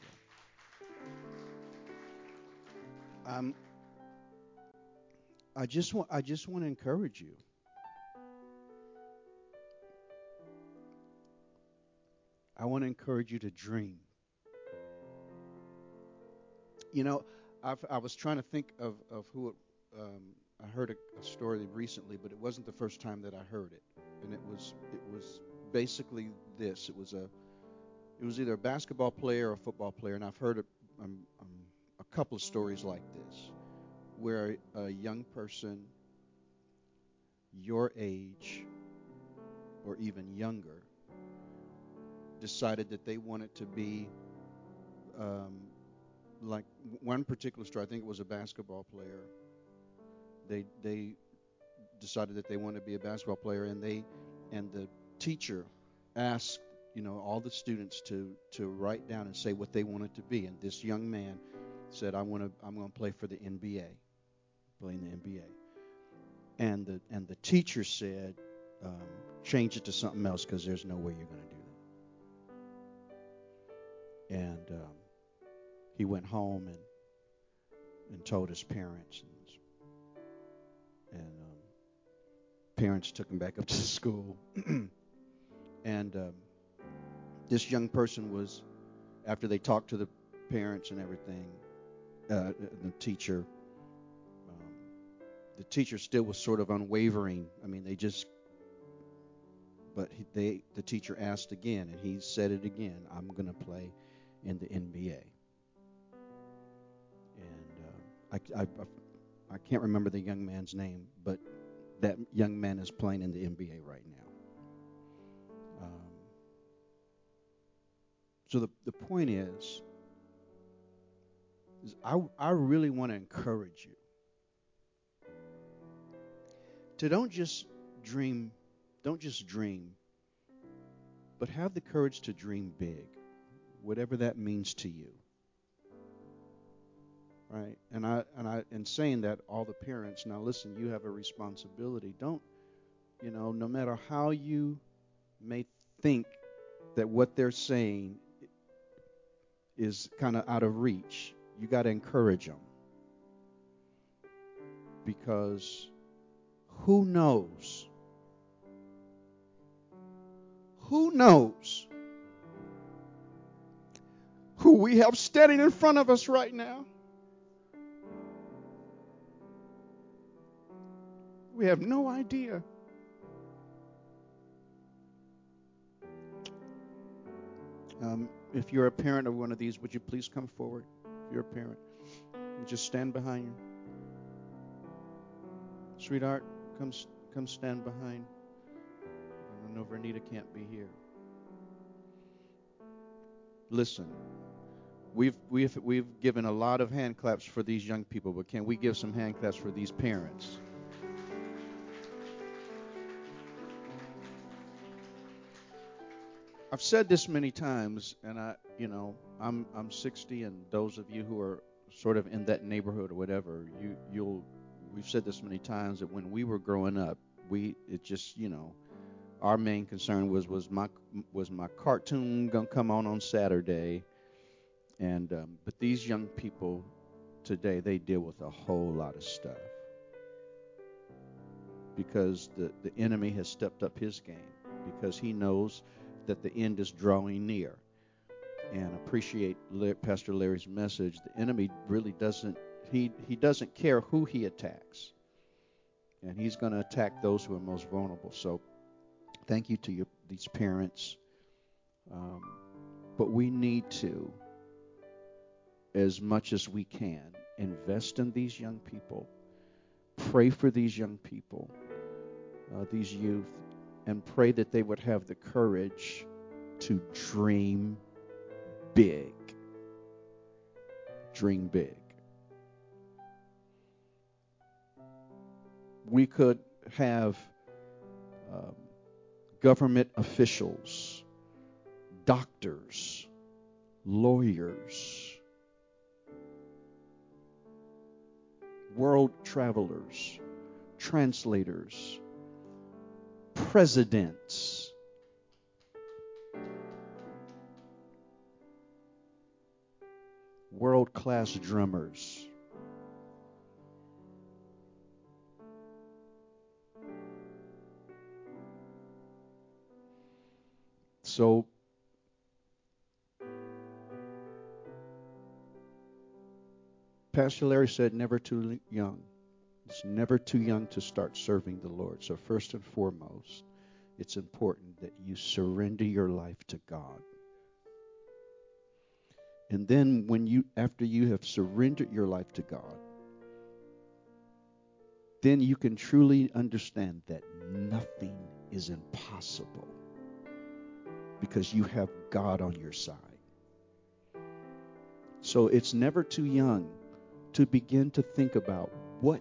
job. I just want to encourage you. I want to encourage you to dream. You know, I was trying to think of who it, I heard a story recently, but it wasn't the first time that I heard it, and it was basically this. It was either a basketball player or a football player, and I've heard a couple of stories like this, where a young person your age or even younger decided that they wanted to be like one particular story. I think it was a basketball player. They decided that they wanted to be a basketball player, and the teacher asked all the students to write down and say what they wanted to be. And this young man said, I'm going to play for the NBA, play in the NBA. And the teacher said, change it to something else because there's no way you're going to do that. And he went home and told his parents, and parents took him back up to school. And this young person was, after they talked to the parents and everything, the teacher still was sort of unwavering. I mean, the teacher asked again, and he said it again, I'm going to play in the NBA. And I can't remember the young man's name, but that young man is playing in the NBA right now. So the point is I really want to encourage you to don't just dream, but have the courage to dream big, whatever that means to you. Right? And in saying that, all the parents, now listen, you have a responsibility. Don't, no matter how you may think that what they're saying is kind of out of reach, you got to encourage them. Because who knows who we have standing in front of us right now? We have no idea. If you're a parent of one of these, would you please come forward? If you're a parent, and just stand behind you. Sweetheart, come stand behind. I know Vernita can't be here. Listen, we've given a lot of hand claps for these young people, but can we give some hand claps for these parents? I've said this many times, and I'm 60, and those of you who are sort of in that neighborhood or whatever, we've said this many times that when we were growing up, it just, our main concern was my cartoon gonna come on Saturday, and but these young people today, they deal with a whole lot of stuff because the enemy has stepped up his game, because he knows that the end is drawing near. And appreciate Pastor Larry's message. The enemy really doesn't doesn't care who he attacks, and he's going to attack those who are most vulnerable. So thank you to these parents, but we need to, as much as we can, invest in these young people, pray for these young people, these youth, and pray that they would have the courage to dream big. Dream big. We could have government officials, doctors, lawyers, world travelers, translators, presidents, world-class drummers. So Pastor Larry said never too young. It's never too young to start serving the Lord. So first and foremost, it's important that you surrender your life to God. And then after you have surrendered your life to God, then you can truly understand that nothing is impossible because you have God on your side. So it's never too young to begin to think about what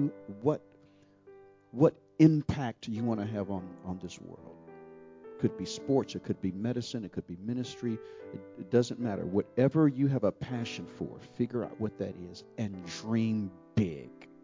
impact you want to have on this world. It could be sports, it could be medicine, it could be ministry. It doesn't matter. Whatever you have a passion for, figure out what that is and dream big.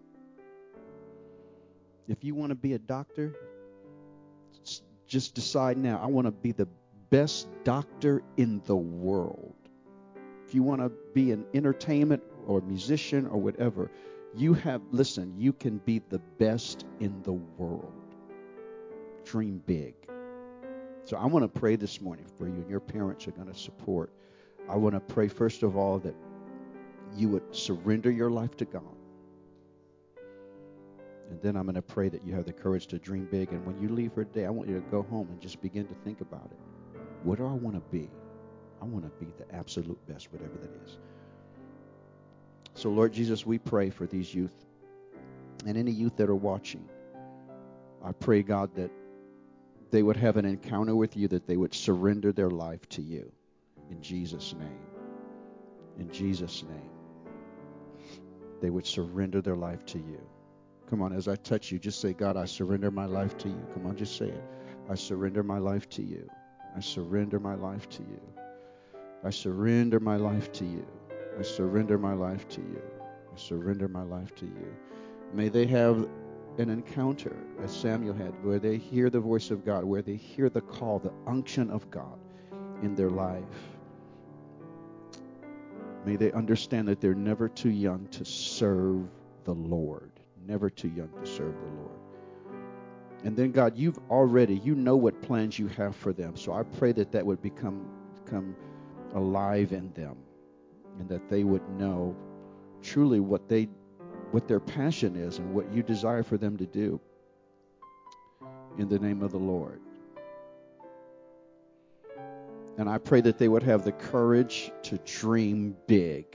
If you want to be a doctor, just decide now, I want to be the best doctor in the world. If you want to be an entertainment or musician or whatever, you can be the best in the world. Dream big. So I want to pray this morning for you, and your parents are going to support. I want to pray, first of all, that you would surrender your life to God. And then I'm going to pray that you have the courage to dream big. And when you leave for today, I want you to go home and just begin to think about it. What do I want to be? I want to be the absolute best, whatever that is. So, Lord Jesus, we pray for these youth and any youth that are watching. I pray, God, that they would have an encounter with you, that they would surrender their life to you. In Jesus' name. In Jesus' name. They would surrender their life to you. Come on, as I touch you, just say, God, I surrender my life to you. Come on, just say it. I surrender my life to you. I surrender my life to you. I surrender my life to you. I surrender my life to you. I surrender my life to you. May they have an encounter, as Samuel had, where they hear the voice of God, where they hear the call, the unction of God in their life. May they understand that they're never too young to serve the Lord. Never too young to serve the Lord. And then, God, you know what plans you have for them. So I pray that would become alive in them, and that they would know truly what their passion is and what you desire for them to do. In the name of the Lord. And I pray that they would have the courage to dream big.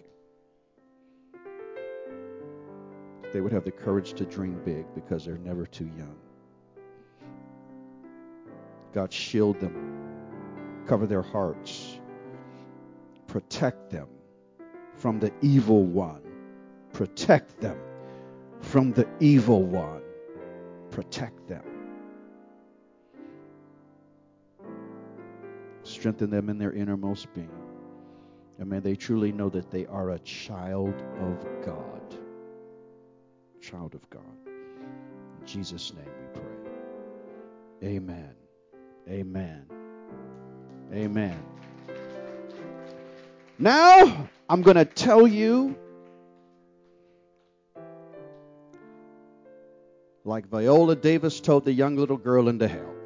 They would have the courage to dream big because they're never too young. God, shield them. Cover their hearts. Protect them from the evil one. Protect them from the evil one. Protect them. Strengthen them in their innermost being. And may they truly know that they are a child of God. Child of God. In Jesus' name we pray. Amen. Amen. Amen. Now, I'm going to tell you, like Viola Davis told the young little girl in The Help,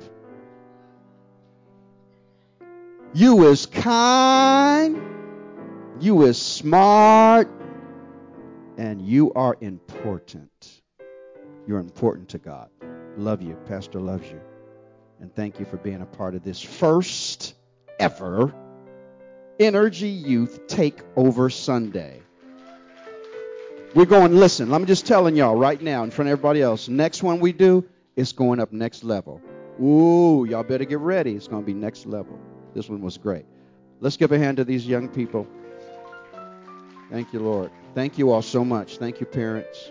you is kind, you is smart, and you are important. You're important to God. Love you. Pastor loves you. And thank you for being a part of this first ever Energy Youth Takeover Sunday. We're going, listen, I'm just telling y'all right now in front of everybody else, next one we do, it's going up next level. Ooh, y'all better get ready. It's going to be next level. This one was great. Let's give a hand to these young people. Thank you, Lord. Thank you all so much. Thank you, parents.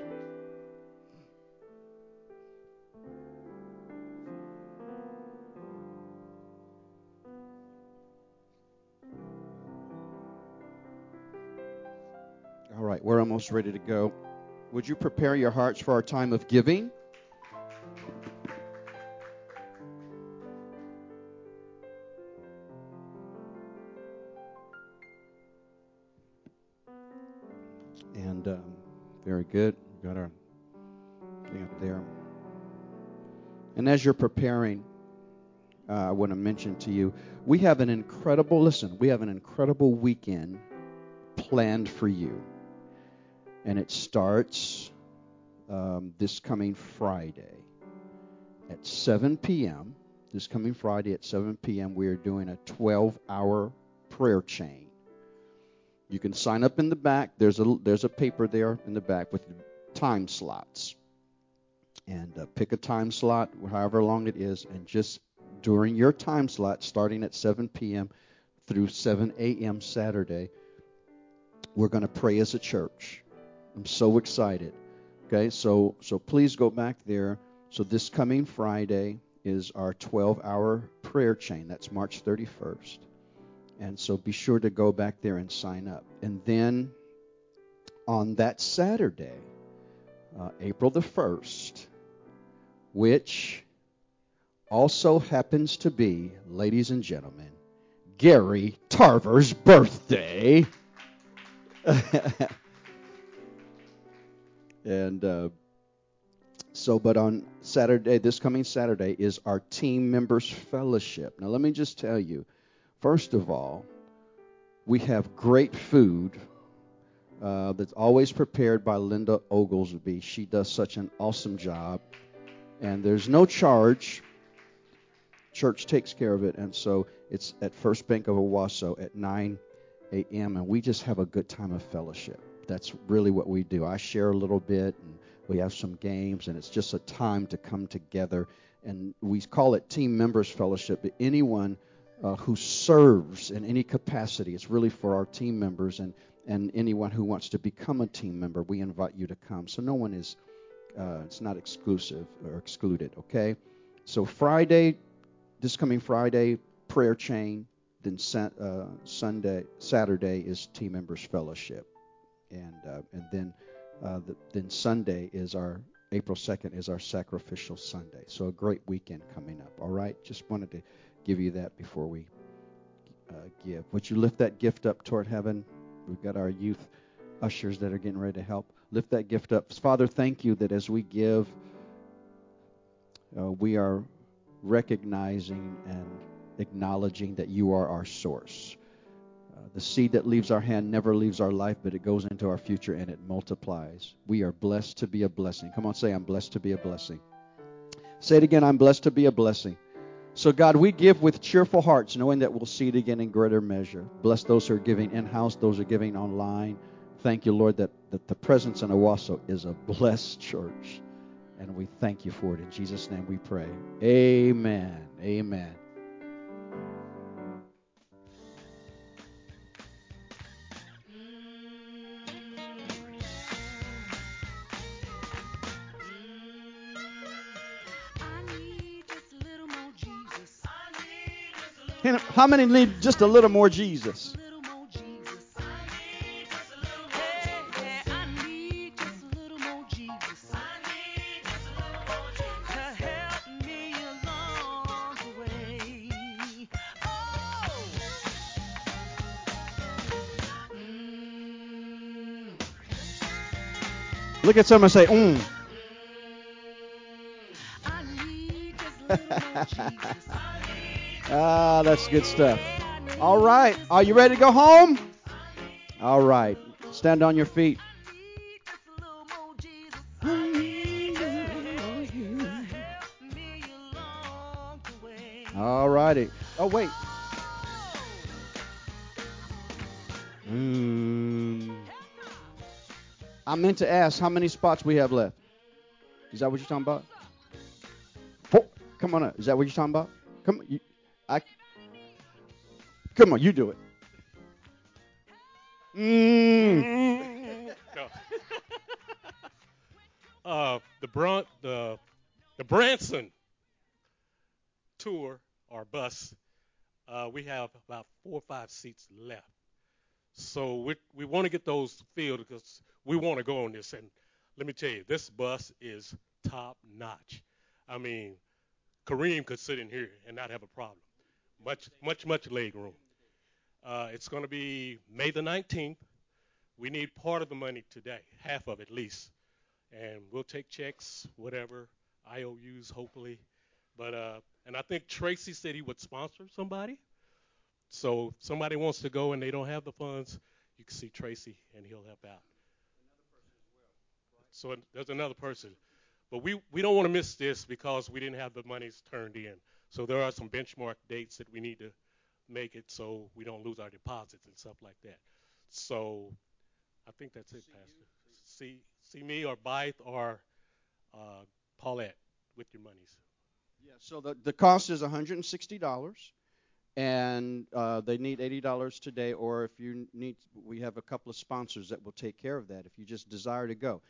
All right, we're almost ready to go. Would you prepare your hearts for our time of giving? And very good. Got our thing up there. And as you're preparing, I want to mention to you, we have an incredible weekend planned for you. And it starts this coming Friday at 7 p.m. This coming Friday at 7 p.m. we are doing a 12-hour prayer chain. You can sign up in the back. There's a paper there in the back with time slots. And pick a time slot, however long it is, and just during your time slot, starting at 7 p.m. through 7 a.m. Saturday, we're going to pray as a church. I'm so excited. Okay, so please go back there. So this coming Friday is our 12-hour prayer chain. That's March 31st. And so be sure to go back there and sign up. And then on that Saturday, April the 1st, which also happens to be, ladies and gentlemen, Gary Tarver's birthday. And but on Saturday, this coming Saturday, is our Team Members Fellowship. Now, let me just tell you, first of all, we have great food that's always prepared by Linda Oglesby. She does such an awesome job. And there's no charge. Church takes care of it. And so it's at First Bank of Owasso at 9 a.m. And we just have a good time of fellowship. That's really what we do. I share a little bit, and we have some games, and it's just a time to come together. And we call it Team Members Fellowship. But anyone who serves in any capacity, it's really for our team members, and anyone who wants to become a team member, we invite you to come. So no one is, it's not exclusive or excluded, okay? So Friday, this coming Friday, prayer chain. Then Saturday is Team Members Fellowship. And then Sunday is April 2nd is our Sacrificial Sunday. So a great weekend coming up, all right? Just wanted to give you that before we give. Would you lift that gift up toward heaven? We've got our youth ushers that are getting ready to help. Lift that gift up. Father, thank you that as we give, we are recognizing and acknowledging that you are our source. The seed that leaves our hand never leaves our life, but it goes into our future and it multiplies. We are blessed to be a blessing. Come on, say, I'm blessed to be a blessing. Say it again, I'm blessed to be a blessing. So, God, we give with cheerful hearts, knowing that we'll see it again in greater measure. Bless those who are giving in-house, those who are giving online. Thank you, Lord, that the presence in Owasso is a blessed church. And we thank you for it. In Jesus' name we pray. Amen. Amen. How many need just a little more Jesus? Look at someone and say, Ah, that's good stuff. All right. Are you ready to go home? All right. Stand on your feet. All righty. Oh, wait. I meant to ask how many spots we have left. Is that what you're talking about? Oh, come on up. Is that what you're talking about? Come on. Come on, you do it. No. The Branson tour or bus, we have about 4 or 5 seats left. So we want to get those filled because we want to go on this. And let me tell you, this bus is top notch. I mean, Kareem could sit in here and not have a problem. Much leg room. It's going to be May the 19th. We need part of the money today, half of it at least. And we'll take checks, whatever, IOUs hopefully. But and I think Tracy said he would sponsor somebody. So if somebody wants to go and they don't have the funds, you can see Tracy and he'll help out. So there's another person. But we don't want to miss this because we didn't have the monies turned in. So there are some benchmark dates that we need to make it so we don't lose our deposits and stuff like that. So I think that's it, Pastor. See me or Bythe or Paulette with your monies. Yeah, so the cost is $160, and they need $80 today, or if you need, we have a couple of sponsors that will take care of that if you just desire to go.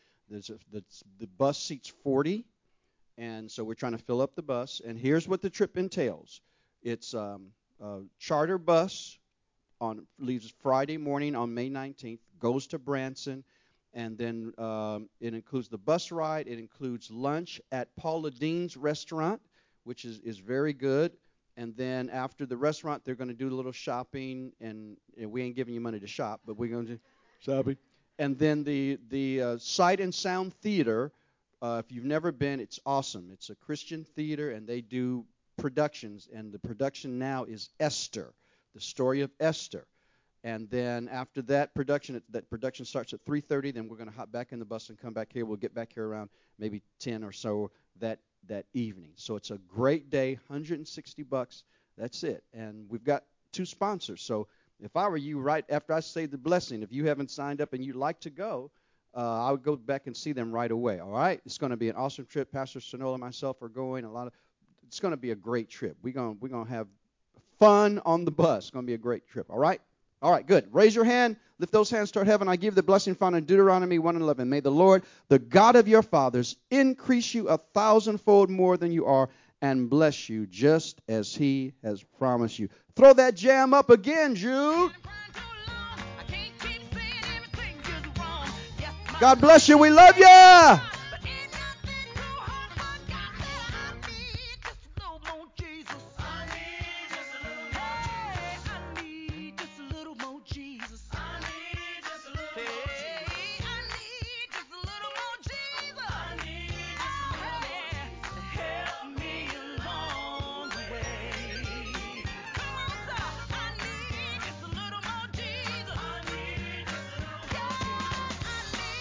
The bus seats 40, and so we're trying to fill up the bus. And here's what the trip entails. It's a charter bus leaves Friday morning on May 19th, goes to Branson, and then it includes the bus ride. It includes lunch at Paula Dean's restaurant, which is very good. And then after the restaurant, they're going to do a little shopping, and we ain't giving you money to shop, but we're going to do shopping. And then the Sight and Sound Theater, if you've never been, it's awesome. It's a Christian theater, and they do productions, and the production now is Esther, the story of Esther. And then after that production starts at 3:30. Then we're going to hop back in the bus and come back here. We'll get back here around maybe 10 or so that evening. So it's a great day, $160. That's it. And we've got 2 sponsors. So if I were you, right after I say the blessing, if you haven't signed up and you'd like to go, I would go back and see them right away. All right? It's going to be an awesome trip. Pastor Sonola and myself are going. It's going to be a great trip. We're going to have fun on the bus. It's going to be a great trip. All right? All right, good. Raise your hand. Lift those hands toward heaven. I give the blessing found in Deuteronomy 1:11. May the Lord, the God of your fathers, increase you 1,000-fold more than you are and bless you just as he has promised you. Throw that jam up again, Jude. God bless you. We love you.